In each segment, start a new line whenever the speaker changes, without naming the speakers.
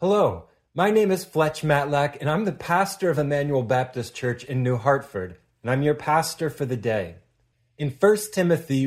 Hello, my name is Fletch Matlack, and I'm the pastor of Emmanuel Baptist Church in New Hartford, and I'm your pastor for the day. In 1 Timothy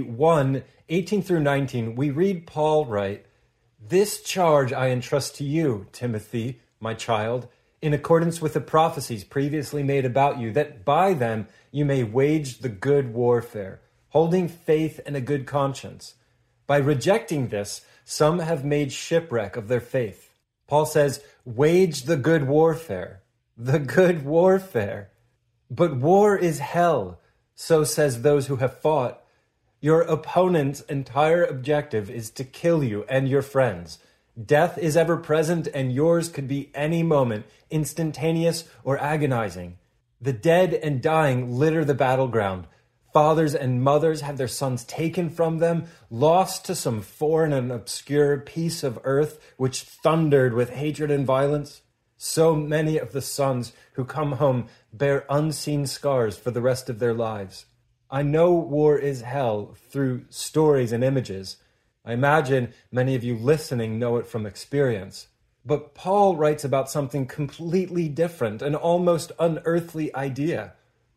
1:18 through 19, we read Paul write, "This charge I entrust to you, Timothy, my child, in accordance with the prophecies previously made about you, that by them you may wage the good warfare, holding faith and a good conscience. By rejecting this, some have made shipwreck of their faith." Paul says, wage the good warfare. The good warfare. But war is hell, so says those who have fought. Your opponent's entire objective is to kill you and your friends. Death is ever present, and yours could be any moment, instantaneous or agonizing. The dead and dying litter the battleground. Fathers and mothers have their sons taken from them, lost to some foreign and obscure piece of earth which thundered with hatred and violence. So many of the sons who come home bear unseen scars for the rest of their lives. I know war is hell through stories and images. I imagine many of you listening know it from experience. But Paul writes about something completely different, an almost unearthly idea.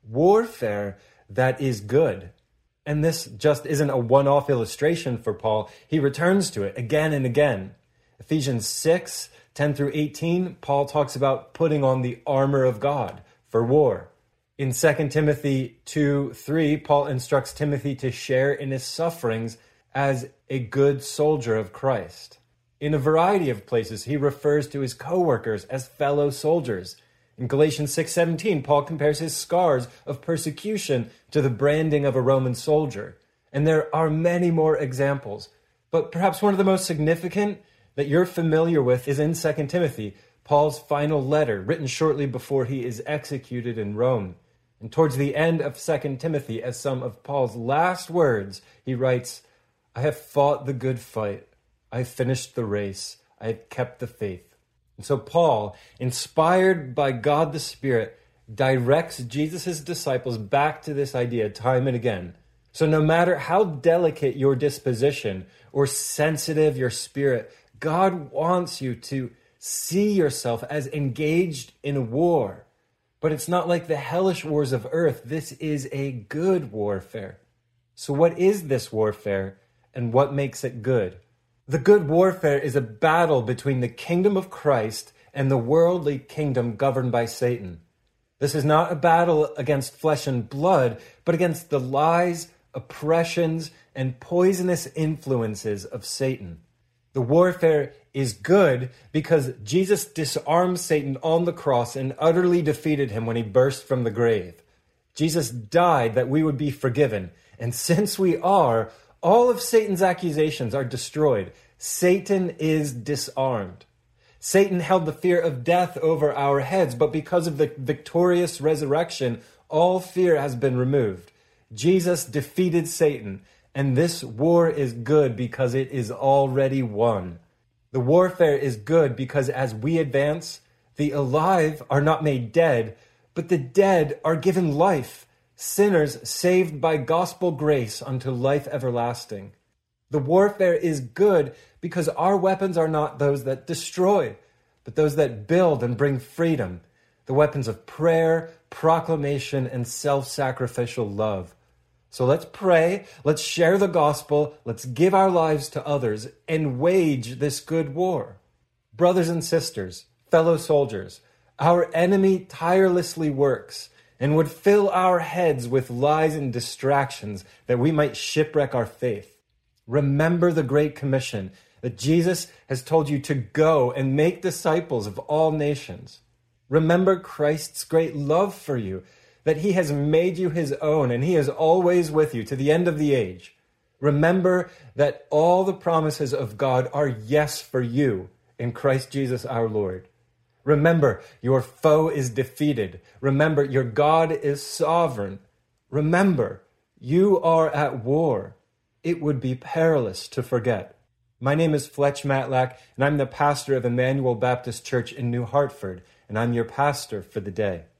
Warfare that is good. And this just isn't a one-off illustration for Paul. He returns to it again and again. Ephesians 6:10 through 18, Paul talks about putting on the armor of God for war. In 2 Timothy 2:3, Paul instructs Timothy to share in his sufferings as a good soldier of Christ. In a variety of places, he refers to his co-workers as fellow soldiers. In Galatians 6:17, Paul compares his scars of persecution to the branding of a Roman soldier. And there are many more examples. But perhaps one of the most significant that you're familiar with is in 2 Timothy, Paul's final letter, written shortly before he is executed in Rome. And towards the end of 2 Timothy, as some of Paul's last words, he writes, "I have fought the good fight. I have finished the race. I have kept the faith." And so Paul, inspired by God the Spirit, directs Jesus' disciples back to this idea time and again. So no matter how delicate your disposition or sensitive your spirit, God wants you to see yourself as engaged in war. But it's not like the hellish wars of earth. This is a good warfare. So what is this warfare, and what makes it good? The good warfare is a battle between the kingdom of Christ and the worldly kingdom governed by Satan. This is not a battle against flesh and blood, but against the lies, oppressions, and poisonous influences of Satan. The warfare is good because Jesus disarmed Satan on the cross and utterly defeated him when he burst from the grave. Jesus died that we would be forgiven, and since we are, all of Satan's accusations are destroyed. Satan is disarmed. Satan held the fear of death over our heads, but because of the victorious resurrection, all fear has been removed. Jesus defeated Satan, and this war is good because it is already won. The warfare is good because as we advance, the alive are not made dead, but the dead are given life. Sinners saved by gospel grace unto life everlasting. The warfare is good because our weapons are not those that destroy, but those that build and bring freedom, the weapons of prayer, proclamation, and self-sacrificial love. So let's pray, let's share the gospel, let's give our lives to others, and wage this good war. Brothers and sisters, fellow soldiers, our enemy tirelessly works and would fill our heads with lies and distractions that we might shipwreck our faith. Remember the Great Commission that Jesus has told you to go and make disciples of all nations. Remember Christ's great love for you, that he has made you his own and he is always with you to the end of the age. Remember that all the promises of God are yes for you in Christ Jesus our Lord. Remember, your foe is defeated. Remember, your God is sovereign. Remember, you are at war. It would be perilous to forget. My name is Fletch Matlack, and I'm the pastor of Emmanuel Baptist Church in New Hartford, and I'm your pastor for the day.